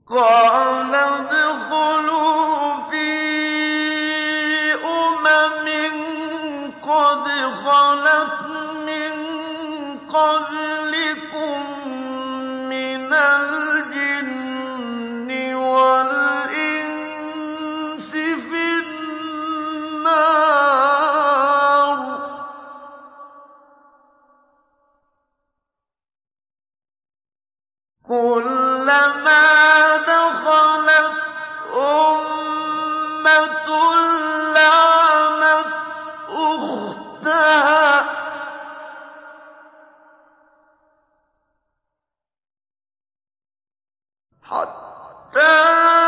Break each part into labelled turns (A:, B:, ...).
A: قَالَ ادْخُلُوا فِي أُمَمٍ قَدْ خَلَتْ مِن قَبْلِكُم مِّنَ الْجِنِّ وَالْإِنسِ فِي النَّارِ ۖ كُلَّمَا دَخَلَتْ أُمَّةٌ لَّعَنَتْ أُخْتَهَا حَتَّىٰ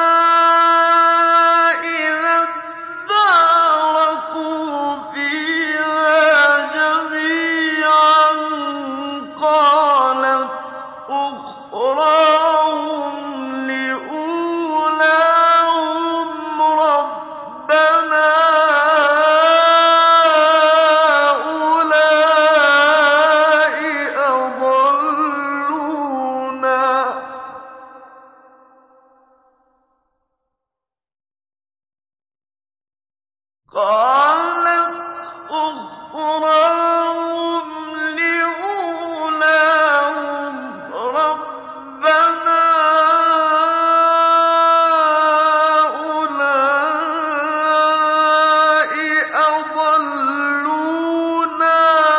A: إِذَا ادَّارَكُوا فِيهَا جَمِيعًا قَالَتْ أُخْرَاهُمْ لِأُولَاهُمْ رَبَّنَا هَٰؤُلَاءِ أَضَلُّونَا قَالَتْ أُخْرَاهُمْ لِأُولَاهُمْ رَبَّنَا هَٰؤُلَاءِ أَضَلُّونَا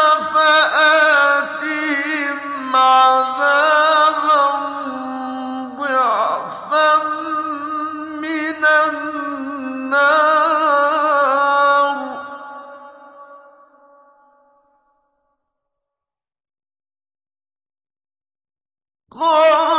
A: فَآتِهِمْ عَذَابًا ضِعْفًا مِّنَ النَّارِ قَالَ